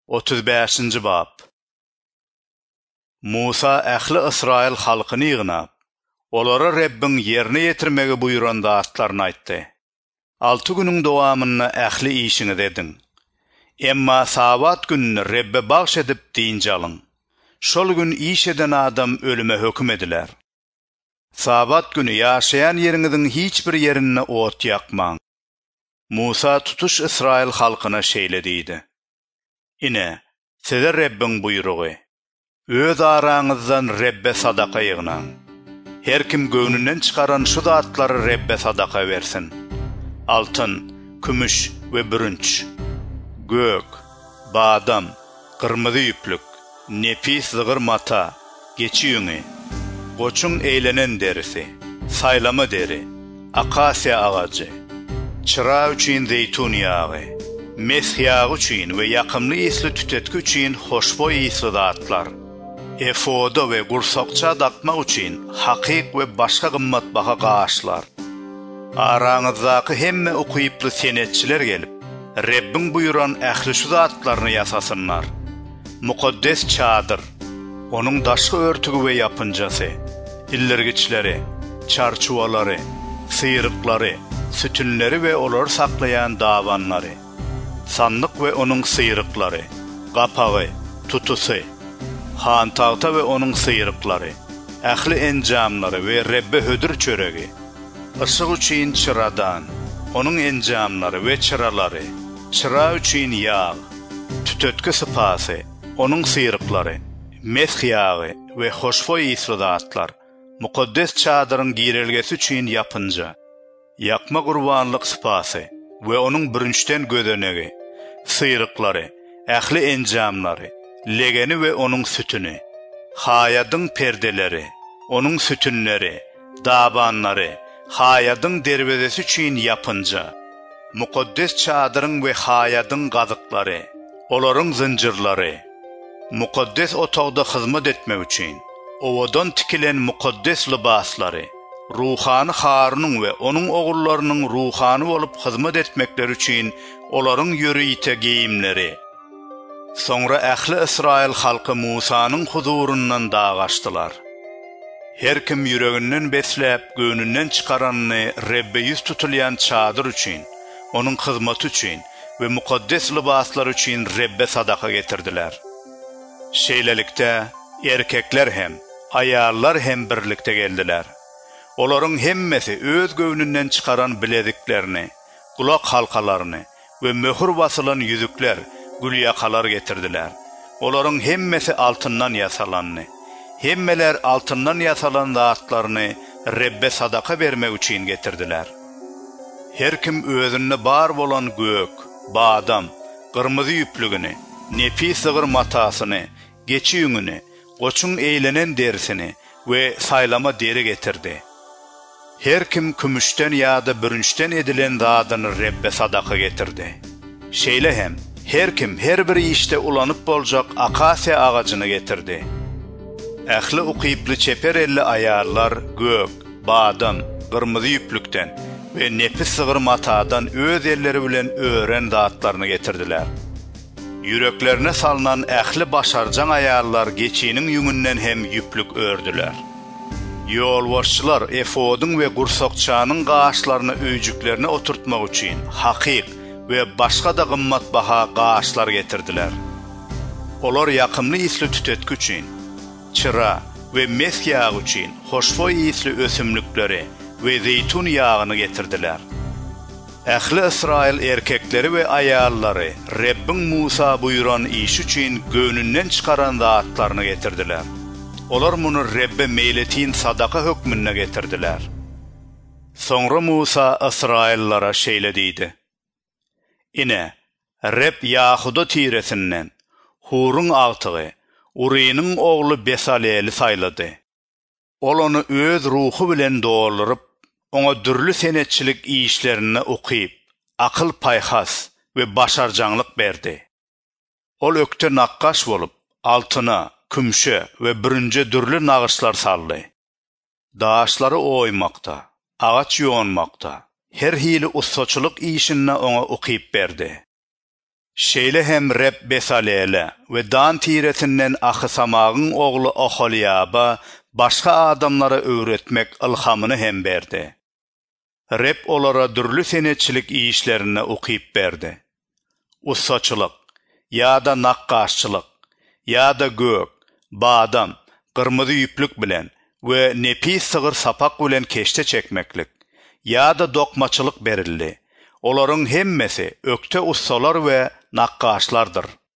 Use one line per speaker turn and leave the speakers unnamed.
35. bab. Musa ähli Israil halkyny ýygnap, olara Rebbin ýerine ýetirmegi buyuran zatlaryny aýtdy. 6 günüň dowamyny ähli işiňi dediň. Emma sabat gününi Rebbe bagş edip diýinje alyň. Şol gün iş eden adam ölüme höküm ediler. Sabat günü ýaşaýan ýeriňiziň hiç bir ýerine ot ýakmaň. Musa tutuş Israil halkyna şeýle diýdi. Ine, size Rebbin buyrugy. Öz araňyzdan Rebbe sadaka ýygnaň. Her kim göwnünden çıkaran şu zatlary Rebbe sadaka bersin. Altın, kümüş we bürünç, gök, badam, kırmızı yüplük, nefis zıgır mata, geçi yüňi, goçun eýlenen derisi, saylama deri, akasya ağacı, çıra üçin zeytun yağı, mesh yağı üçin we ýakymly isli tütetki üçin hoşboý isli zatlar, efoda we gursakça dakmak üçin hakyk we başga gymmatbaha gaşlar. Araňyzdaky hemme okuyuply senetçiler gelip, Rebbin buyuran ähli şu zatlaryny ýasasynlar. Mukaddes çadyr, onuň daşky örtügi we ýapynjasy, illergiçleri, çarçuwalary, syýryklary, sütünleri we olar saklayan dawanlary, sandyk we onuň syýryklary, gapagy, tutusy, hantagta we onuň syýryklary, ähli enjamlary we Rebbe hödür çöregi, Işık üçin çıradan, onun enjamlary we çıralary, çıra üçin yağ, tütötki sıpasy, onun syýryklary, mesh ýagy we hoşboý isli zatlar, mukaddes çadyryň giýrelgesi üçin ýapynja, ýakma gurbanlyk sıpasy we onun bürünçden gödenegi, syýryklary, ähli enjamlary, legeni we onun sütüni, hayadyň perdeleri, onun sütünleri, dabanlary, hayadyň derwezesi üçin ýapynja, mukaddes çadyryň we hayadyň gazyklary, olaryň zynjyrlary, mukaddes otagda hyzmat etmek üçin, owadan tikilen mukaddes libaslary, ruhany Harunyň we onuň ogullarının ruhany bolup hyzmat etmekleri üçin olaryň ýöreýte giyimleri. Soňra ähli Israil halky Musanyň huzurundan dagaşdylar. Her kim yüreginden besläp göwnünden çıkaranyny Rebbe ýüz tutulýan çadyr üçin, onuň hyzmaty üçin we mukaddes libaslar üçin Rebbe sadaka getirdiler. Şeýlelikde erkekler hem, aýallar hem birlikde geldiler. Olaryň hemmesi öz göwnünden çıkaran bileziklerini, kulak halkalaryny we möhür basylan yüzükler, gülýakalar getirdiler. Olaryň hemmesi altyndan ýasalanny. Hemmeler altından yasalan zatlaryny Rebbe sadaka bermek üçin getirdiler. Her kim özünde bar bolan gök, badam, kırmızı yüplügini, nefis zygyr matasyny, geçi yüňini, goçun eýlenen derisini we saylama deri getirdi. Her kim kümüşden ýa-da bürünçden edilen zadyny Rebbe sadaka getirdi. Şeýle hem her kim her bir işte ulanyp boljak akasya agacyny getirdi. Ähli ukyply çeper elli aýallar gök, badam, kırmızı yüplükden we nefis zygyr matadan öz elleri bilen ören zatlaryny getirdiler. Yüreklerine salınan ähli başarjan aýallar geçiniň ýüňünden hem yüplük ördüler. Ýolbaşçylar efodyň we gursakçanyň gaşlaryny öýjüklerine oturtmak üçin hakyk we başga da gymmatbaha gaşlar getirdiler. Olar ýakymly isli tütetki üçin, çıra ve mesh ýagy üçin hoşboý isli ösümlikleri we zeytun ýagyny getirdiler. Ähli Israil erkekleri we aýallary Rebbin Musa buyuran iş üçin göwnünden çıkaran zatlaryny getirdiler. Olar muny Rebbe meýletin sadaka hökmüne getirdiler. Soňra Musa Israilllara şeýle diýdi. Ine, Reb Yahuda tiresinden, Hurun agtygy, Uri'nin oğlu Besaleli saylady. Ol onu öz ruhu bilen doldurup, ona dürlü senetçilik işlerini okuyup, akıl payhas ve başarjanlyk berdi. Ol ökte nakkaş bolup, altyna, kümşe ve bürünce dürlü nağışlar saldy. Daşlary oymakta, agaç ýonmakta, her hili ustaçylyk işine ona okuyup berdi. Şeýle hem Reb Besalele ve Dan tiretinden Ahsamagın oğlu Oholyaba başga adamlara öwretmek ilhamyny hem berdi. Reb olara dürlü senetçilik işlerini okyp berdi. Ussaçylyk, ýa-da nakkaşçylyk, ýa-da gök, badam, gyrmyzy ýüplük bilen we nepis sygyr sapak bilen keşte çekmeklik, ýa-da dokmaçylyk berildi. Olaryň hemmesi ökte ussalar we nakkaşlardyr.